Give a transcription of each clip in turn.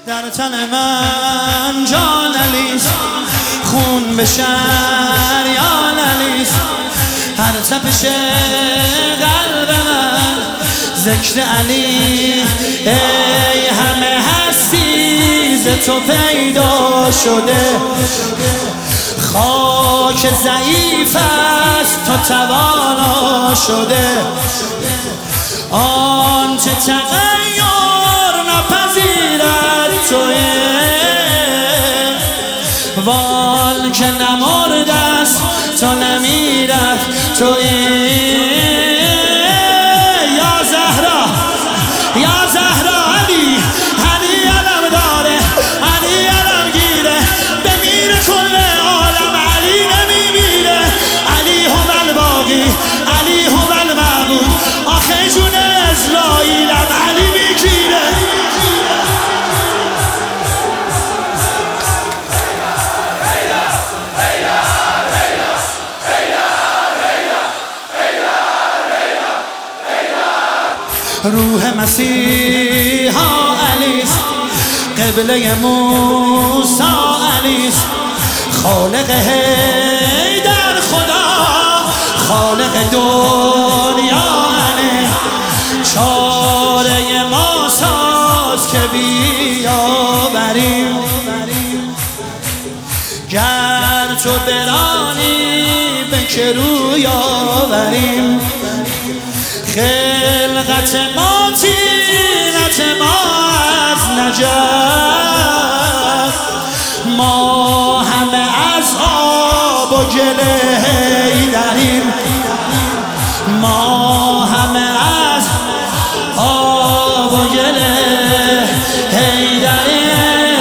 در تن من جان علیست، خون به شریان علیست، هر تپش قلب من ذکر علی. ای همه هستی ز تو پیدا شده، خاک ضعیف است تو توانا شده. آنچه تغییر نپذیرد تویه، وان که نمرده است تو نمیرد تویه. یا زهرا یا زهرا، علی علی علم داره، علی علم گیره، بمیره کل عالم علی نمیمیره. علی هم الباقی، علی هم المعبود، آخه جون اسرائیلم علی میگیره. روح مسیحا علیست، قبله موسی علیست، خالق حیدر خدا، خالق دنیا علی. چاره ما ساز که بیاوریم، گر تو برانی به که روی آوریم. خلقت ما تینت ما از نجف، ما همه از آب و گل حیدریم، ما همه از آب و گل حیدریم.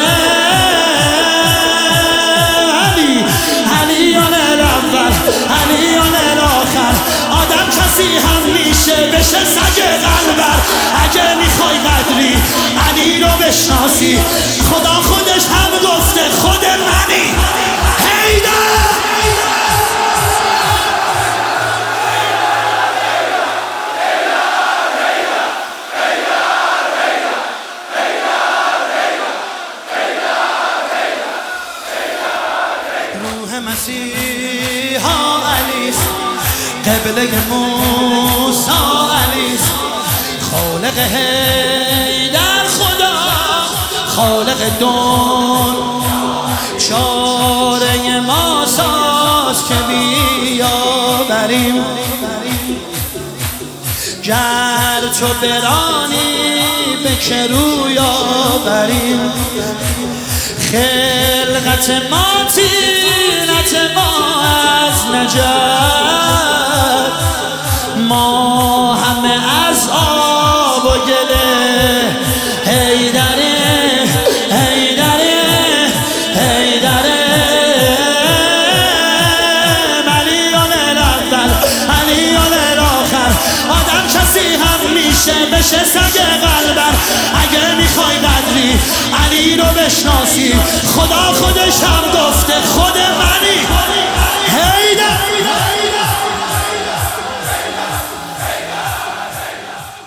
علی علیان الاول علیان الاخر، آدم کسی هم میشه بشه سگ قلبر. اگه میخوای قدری علی رو بشناسی، خدا خودش هم گفته خود منی حیدر. روح مسیحا علیست، قبله موسی علیست، خالق حیدر خدا، خالق دنیا. چاره ما ساز که بیاوریم، گر تو برانی به که روی آوریم. خلقت ما تینت ما از نجف، ما همه از آب و گل حیدره، حیدره، حیدره. علیان الاول علیان الاخر، آدم کسی هم میشه بشه سگ قلبر. اگه میخوای قدری علی رو بشناسی، خدا خودش هم گفت